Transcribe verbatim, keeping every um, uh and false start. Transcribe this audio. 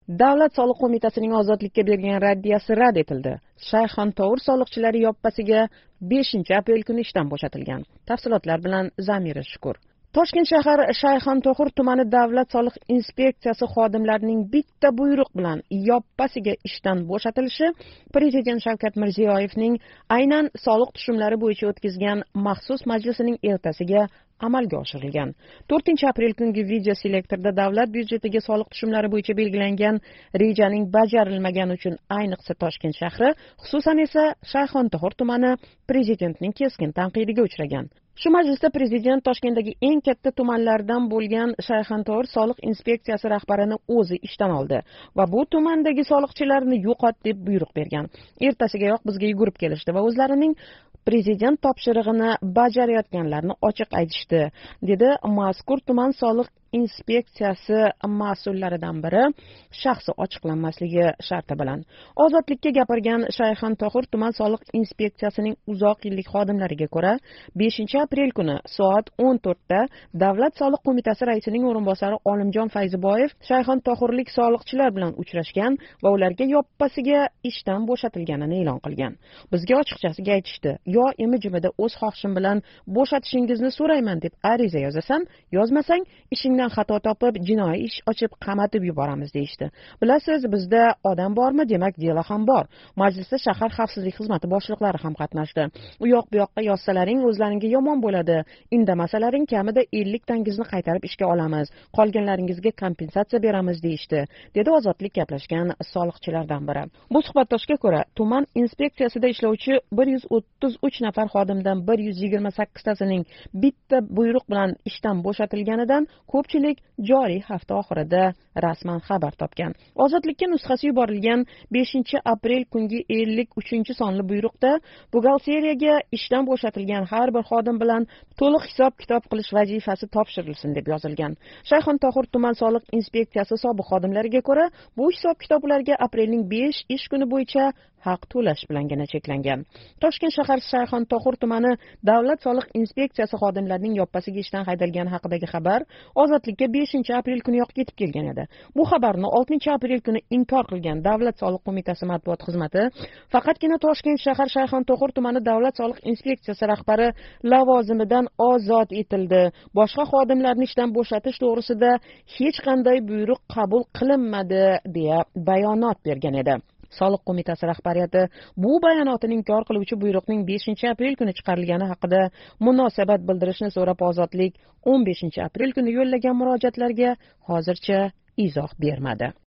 Davlat soliq qo'mitasining ozodlikka bergan raddiyasi rad etildi. Shayxontohur soliqchilari yoppasiga beshinchi aprel kuni ishdan bo'shatilgan. Tafsilotlar bilan Zamira Shukur. Toshkent shahar Shayxontohur tumani davlat soliq inspeksiyasi xodimlarining bitta buyruq bilan yoppasiga ishdan bo'shatilishi Prezident Shavkat Mirziyoyevning aynan soliq tushumlari bo'yicha o'tkazgan maxsus majlisining ertasiga amalga oshirilgan. to'rtinchi aprel kungi video selektorda davlat byudjetiga soliq tushumlari bo'yicha belgilangan rejaning bajarilmagani uchun ayniqsa Toshkent shahri, xususan esa Shayxontohur tumani prezidentning keskin tanqidiga uchragan. Shu majlisda prezident Toshkentdagi eng katta tumanlardan bo'lgan Shayxontohur soliq inspeksiyasi rahbarini o'zi ishdan oldi va bu tumandagi soliqchilarni yo'qot deb buyruq bergan. Ertasigayoq bizga yugurib kelishdi va o'zlarining prezident topshirig'ini bajarayotganlarni ochiq aytishdi, dedi mazkur tuman soliq inspeksiyasi mas'ullaridan biri shaxsi ochiqlanmasligi sharti bilan. Ozodlikka gapirgan Shayxontohur tuman soliq inspeksiyasining uzoq yillik xodimlariga ko'ra, beshinchi aprel kuni soat o'n to'rtda Davlat soliq qo'mitasi raisining o'rinbosari Olimjon Fayziboyev Shayxontohurlik soliqchilar bilan uchrashgan va ularga yoppasiga ishdan bo'shatilganini e'lon qilgan. Bizga ochiqchasiga aytishdi: "Yo imi-jimida o'z xohishim bilan bo'shatishingizni so'rayman deb ariza yozasan, yozmasang ishingdan xato topib jinoiy ish ochib qamatib yuboramiz", deyishdi. Bilasiz, bizda odam bormi, demak delo ham bor. Majlisda shahar xavfsizlik xizmati boshliqlari ham qatnashdi. U yoq bu yoqqa yozsalaring o'zlaringga yomon bo'ladi. Indamasalaring kamida ellik tangizni qaytarib ishga olamiz. Qolganlaringizga kompensatsiya beramiz deyishdi, dedi ozodlik gaplashgan soliqchilardan biri. Bu suhbatdoshga ko'ra, tuman inspeksiyasida ishlovchi bir yuz o'ttiz uch nafar xodimdan bir yuz yigirma sakkiztasining bitta buyruq bilan ishdan bo'shatilganidan ko'pchilik joriy hafta oxirida rasman xabar topgan. Ozodlikka nusxasi yuborilgan beshinchi aprel kungi ellik uchinchi sonli buyruqda buxgalteriyaga ishdan bo'shatilgan har bir xodim bilan to'liq hisob-kitob qilish vazifasi topshirilsin deb yozilgan. Shayxontohur tuman soliq inspeksiyasi sobiq xodimlariga ko'ra, bu hisob-kitoblarga aprelning besh ish kuni bo'yicha haq to'lash bilangina cheklangan. Toshkent shahar Shayxontohur tumani davlat soliq inspeksiyasi xodimlarining yoppasiga ishdan haydalgani haqidagi xabar ozodlikka beshinchi aprel kuniyoq yetib kelgan edi. Bu xabarni oltinchi aprel kuni inkor qilgan Davlat soliq qo'mitasi matbuot xizmati faqatgina Toshkent shahar Shayxontohur tumani davlat soliq inspeksiyasi rahbari lavozimidan ozod etildi. Boshqa xodimlarni ishdan bo'shatish to'g'risida hech qanday buyruq qabul qilinmadi deya bayonot bergan edi. Soliq qo'mitasi rahbariyati bu bayonotni inkor qiluvchi buyruqning beshinchi aprel kuni chiqarilgani haqida munosabat bildirishni so'rab ozodlik o'n beshinchi aprel kuni yo'llagan murojaatlarga hozircha izoh bermadi.